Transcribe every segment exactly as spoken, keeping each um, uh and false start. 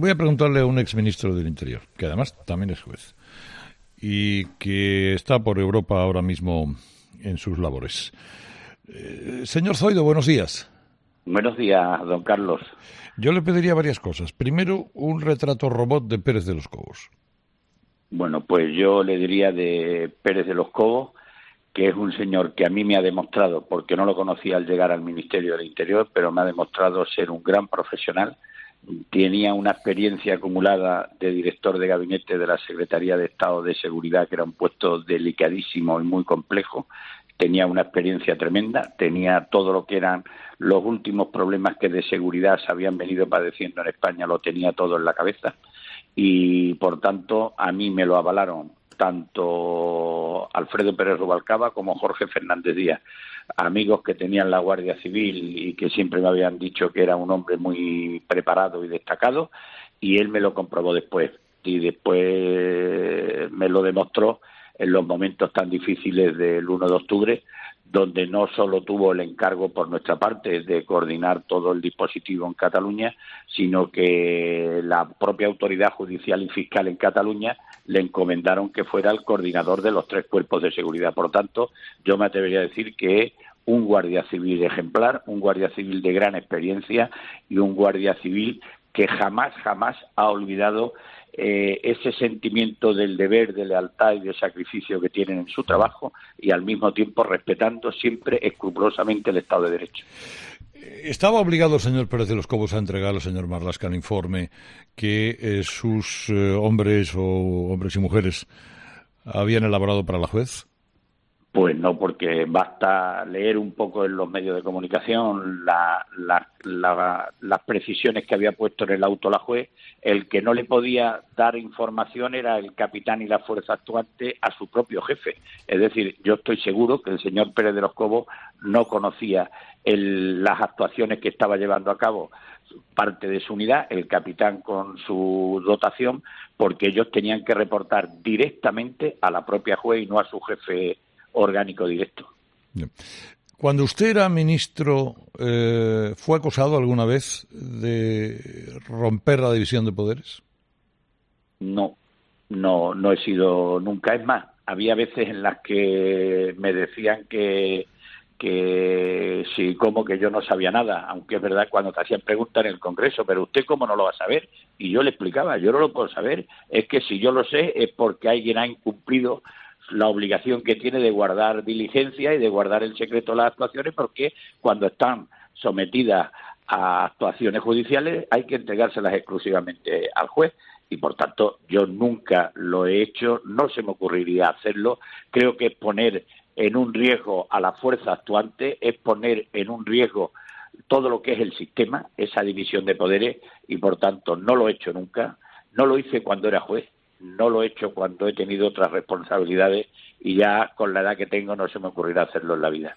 voy a preguntarle a un exministro del Interior, que además también es juez, y que está por Europa ahora mismo en sus labores. Eh, señor Zoido, buenos días. Buenos días, don Carlos. Yo le pediría varias cosas. Primero, un retrato robot de Pérez de los Cobos. Bueno, pues yo le diría de Pérez de los Cobos, que es un señor que a mí me ha demostrado, porque no lo conocía al llegar al Ministerio del Interior, pero me ha demostrado ser un gran profesional. Tenía una experiencia acumulada de director de gabinete de la Secretaría de Estado de Seguridad, que era un puesto delicadísimo y muy complejo. Tenía una experiencia tremenda, tenía todo lo que eran los últimos problemas que de seguridad se habían venido padeciendo en España, lo tenía todo en la cabeza y, por tanto, a mí me lo avalaron tanto Alfredo Pérez Rubalcaba como Jorge Fernández Díaz, amigos que tenían la Guardia Civil y que siempre me habían dicho que era un hombre muy preparado y destacado, y él me lo comprobó después, y después me lo demostró en los momentos tan difíciles del uno de octubre, donde no solo tuvo el encargo por nuestra parte de coordinar todo el dispositivo en Cataluña, sino que la propia autoridad judicial y fiscal en Cataluña le encomendaron que fuera el coordinador de los tres cuerpos de seguridad. Por tanto, yo me atrevería a decir que es un guardia civil ejemplar, un guardia civil de gran experiencia y un guardia civil que jamás, jamás ha olvidado Eh, ese sentimiento del deber, de lealtad y de sacrificio que tienen en su trabajo, y al mismo tiempo respetando siempre escrupulosamente el Estado de Derecho. ¿Estaba obligado el señor Pérez de los Cobos a entregar al señor Marlaska el informe que eh, sus eh, hombres o hombres y mujeres habían elaborado para la juez? Pues no, porque basta leer un poco en los medios de comunicación la, la, la, las precisiones que había puesto en el auto la juez. El que no le podía dar información era el capitán y la fuerza actuante a su propio jefe. Es decir, yo estoy seguro que el señor Pérez de los Cobos no conocía el, las actuaciones que estaba llevando a cabo parte de su unidad, el capitán con su dotación, porque ellos tenían que reportar directamente a la propia juez y no a su jefe orgánico directo. Cuando usted era ministro, eh, ¿fue acusado alguna vez de romper la división de poderes? No, no, no he sido nunca. Es más, había veces en las que me decían que que sí, como que yo no sabía nada, aunque es verdad cuando te hacían preguntas en el Congreso, pero usted cómo no lo va a saber, y yo le explicaba, yo no lo puedo saber, es que si yo lo sé es porque alguien ha incumplido la obligación que tiene de guardar diligencia y de guardar el secreto de las actuaciones, porque cuando están sometidas a actuaciones judiciales hay que entregárselas exclusivamente al juez, y por tanto yo nunca lo he hecho, no se me ocurriría hacerlo. Creo que es poner en un riesgo a la fuerza actuante, es poner en un riesgo todo lo que es el sistema, esa división de poderes, y por tanto no lo he hecho nunca, no lo hice cuando era juez, no lo he hecho cuando he tenido otras responsabilidades, y ya con la edad que tengo no se me ocurrirá hacerlo en la vida.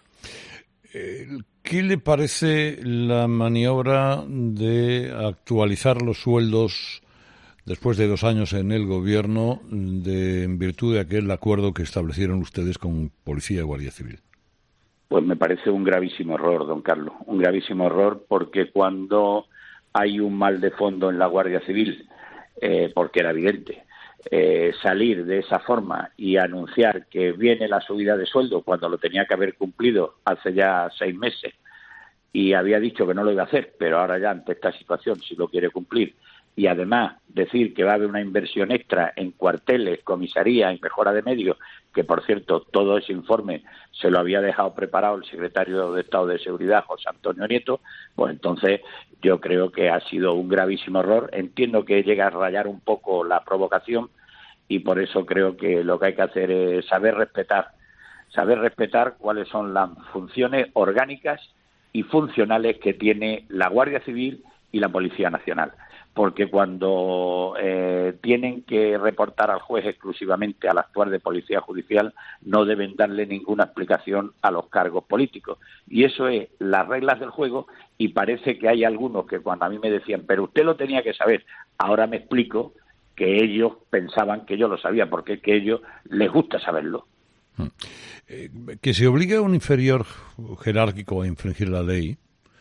¿Qué le parece la maniobra de actualizar los sueldos después de dos años en el gobierno, de, en virtud de aquel acuerdo que establecieron ustedes con Policía y Guardia Civil? Pues me parece un gravísimo error, don Carlos, un gravísimo error, porque cuando hay un mal de fondo en la Guardia Civil, eh, porque era evidente, eh, salir de esa forma y anunciar que viene la subida de sueldo cuando lo tenía que haber cumplido hace ya seis meses y había dicho que no lo iba a hacer, pero ahora ya ante esta situación sí lo quiere cumplir, y además decir que va a haber una inversión extra en cuarteles, comisarías y mejora de medios, que por cierto todo ese informe se lo había dejado preparado el secretario de Estado de Seguridad, José Antonio Nieto, pues entonces yo creo que ha sido un gravísimo error. Entiendo que llega a rayar un poco la provocación, y por eso creo que lo que hay que hacer es saber respetar, saber respetar cuáles son las funciones orgánicas y funcionales que tiene la Guardia Civil y la Policía Nacional. Porque cuando eh, tienen que reportar al juez exclusivamente al actuar de policía judicial, no deben darle ninguna explicación a los cargos políticos. Y eso es las reglas del juego, y parece que hay algunos que cuando a mí me decían, pero usted lo tenía que saber, ahora me explico que ellos pensaban que yo lo sabía, porque es que a ellos les gusta saberlo. Eh, que se obligue a un inferior jerárquico a infringir la ley,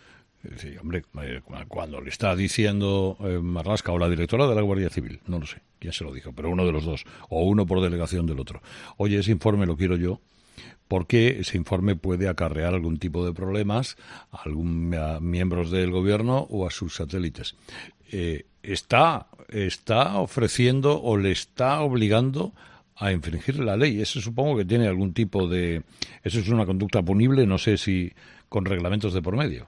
Sí, hombre, cuando le está diciendo eh, Marlaska o la directora de la Guardia Civil, no lo sé quién se lo dijo, pero uno de los dos, o uno por delegación del otro. Oye, ese informe lo quiero yo, porque ese informe puede acarrear algún tipo de problemas a algún a miembros del gobierno o a sus satélites. Eh, está, está ofreciendo o le está obligando a infringir la ley. Eso supongo que tiene algún tipo de... Eso es una conducta punible, no sé si con reglamentos de por medio.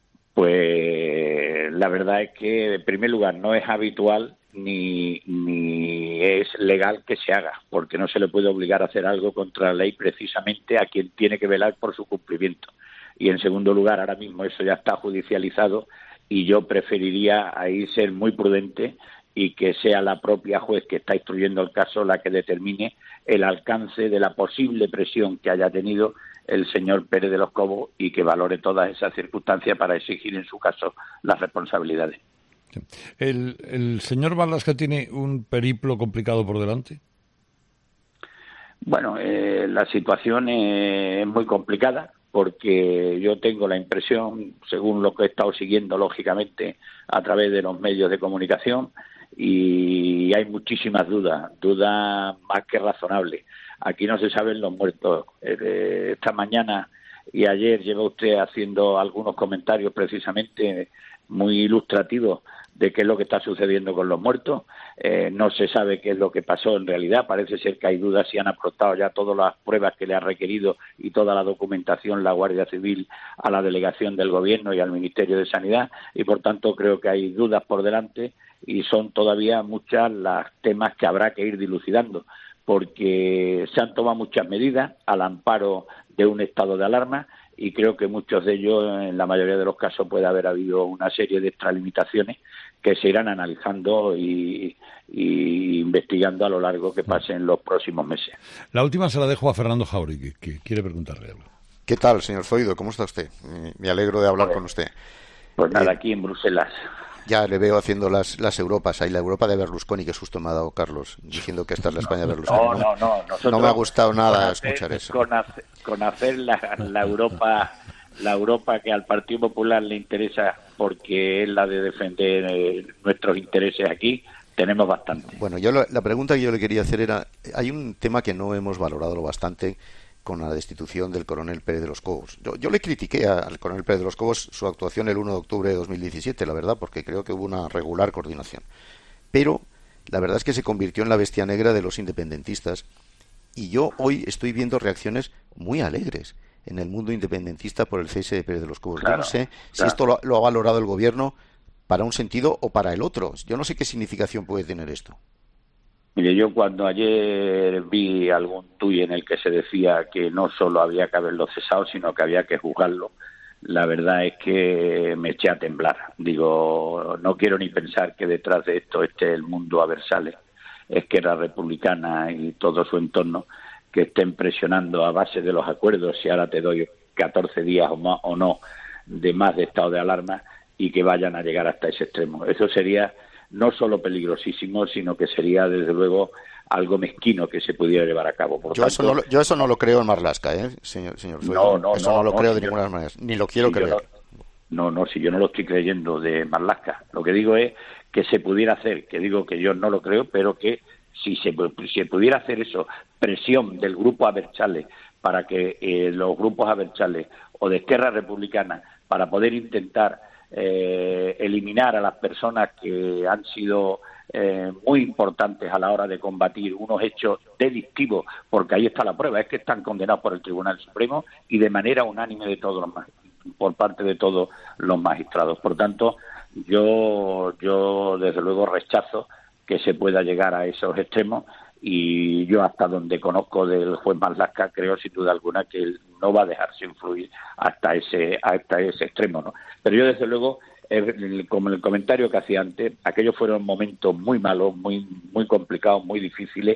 Pues la verdad es que, en primer lugar, no es habitual ni, ni es legal que se haga, porque no se le puede obligar a hacer algo contra la ley precisamente a quien tiene que velar por su cumplimiento. Y, en segundo lugar, ahora mismo eso ya está judicializado y yo preferiría ahí ser muy prudente y que sea la propia juez que está instruyendo el caso la que determine el alcance de la posible presión que haya tenido el señor Pérez de los Cobos y que valore todas esas circunstancias para exigir en su caso las responsabilidades. Sí. ¿El, el señor Marlaska tiene un periplo complicado por delante? Bueno, eh, la situación es muy complicada porque yo tengo la impresión, según lo que he estado siguiendo lógicamente a través de los medios de comunicación, y hay muchísimas dudas, dudas más que razonables. Aquí no se saben los muertos. Eh, esta mañana y ayer lleva usted haciendo algunos comentarios precisamente muy ilustrativos de qué es lo que está sucediendo con los muertos. Eh, no se sabe qué es lo que pasó en realidad. Parece ser que hay dudas si han aportado ya todas las pruebas que le ha requerido y toda la documentación la Guardia Civil a la delegación del Gobierno y al Ministerio de Sanidad, y por tanto creo que hay dudas por delante y son todavía muchas las temas que habrá que ir dilucidando, porque se han tomado muchas medidas al amparo de un estado de alarma y creo que muchos de ellos, en la mayoría de los casos, puede haber habido una serie de extralimitaciones que se irán analizando y, y investigando a lo largo que pasen los próximos meses. La última se la dejo a Fernando Jáuregui, que quiere preguntarle algo. ¿Qué tal, señor Zoido? ¿Cómo está usted? Me alegro de hablar pues, con usted. Pues nada, eh, aquí en Bruselas. Ya le veo haciendo las, las Europas, ahí la Europa de Berlusconi, que susto me ha dado Carlos, diciendo que esta es la España de Berlusconi. No, no, no. Nosotros, no me ha gustado nada hacer, escuchar eso. Con hacer, con hacer la, la Europa la Europa que al Partido Popular le interesa porque es la de defender eh, nuestros intereses aquí, tenemos bastante. Bueno, yo lo, la pregunta que yo le quería hacer era, hay un tema que no hemos valorado lo bastante con la destitución del coronel Pérez de los Cobos. Yo, yo le critiqué al coronel Pérez de los Cobos su actuación el uno de octubre de dos mil diecisiete, la verdad, porque creo que hubo una regular coordinación. Pero la verdad es que se convirtió en la bestia negra de los independentistas y yo hoy estoy viendo reacciones muy alegres en el mundo independentista por el cese de Pérez de los Cobos. Claro, yo no sé claro. si esto lo, lo ha valorado el gobierno para un sentido o para el otro. Yo no sé qué significación puede tener esto. Mire, yo cuando ayer vi algún tuit en el que se decía que no solo había que haberlo cesado, sino que había que juzgarlo, la verdad es que me eché a temblar. Digo, no quiero ni pensar que detrás de esto esté el mundo Abertzale, Esquerra Republicana y todo su entorno, que estén presionando a base de los acuerdos, si ahora te doy catorce días o, más, o no de más de estado de alarma, y que vayan a llegar hasta ese extremo. Eso sería no solo peligrosísimo, sino que sería, desde luego, algo mezquino que se pudiera llevar a cabo. Por yo, tanto, eso no, yo eso no lo creo en Marlaska, ¿eh, señor, señor No, no, eso no, no lo no, creo si de ninguna yo, manera, ni lo quiero si creer. No, no, no, si yo no lo estoy creyendo de Marlaska. Lo que digo es que se pudiera hacer, que digo que yo no lo creo, pero que si se, si se pudiera hacer eso, presión del grupo Abertzale para que eh, los grupos Abertzale o de Esquerra Republicana para poder intentar eh, eliminar a las personas que han sido eh, muy importantes a la hora de combatir unos hechos delictivos, porque ahí está la prueba, es que están condenados por el Tribunal Supremo y de manera unánime de todos los por parte de todos los magistrados. Por tanto, yo yo desde luego rechazo que se pueda llegar a esos extremos, y yo, hasta donde conozco del juez Marlaska, creo sin duda alguna que él no va a dejarse influir hasta ese hasta ese extremo, ¿no? Pero yo, desde luego, el, como el comentario que hacía antes, aquellos fueron momentos muy malos, muy muy complicados, muy difíciles,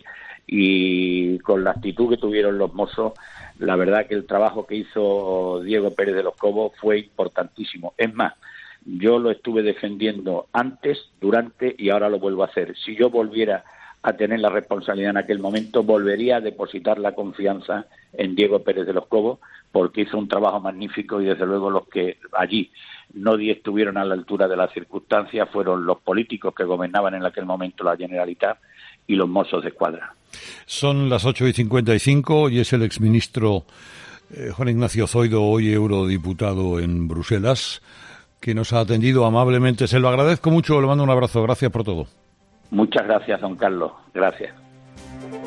y con la actitud que tuvieron los mozos, la verdad que el trabajo que hizo Diego Pérez de los Cobos fue importantísimo. Es más, yo lo estuve defendiendo antes, durante y ahora lo vuelvo a hacer. Si yo volviera a tener la responsabilidad en aquel momento, volvería a depositar la confianza en Diego Pérez de los Cobos, porque hizo un trabajo magnífico y desde luego los que allí no estuvieron a la altura de las circunstancias fueron los políticos que gobernaban en aquel momento la Generalitat y los Mossos de Escuadra. Son las ocho y cincuenta y cinco y es el exministro eh, Juan Ignacio Zoido, hoy eurodiputado en Bruselas, que nos ha atendido amablemente. Se lo agradezco mucho, le mando un abrazo, gracias por todo. Muchas gracias, don Carlos, gracias.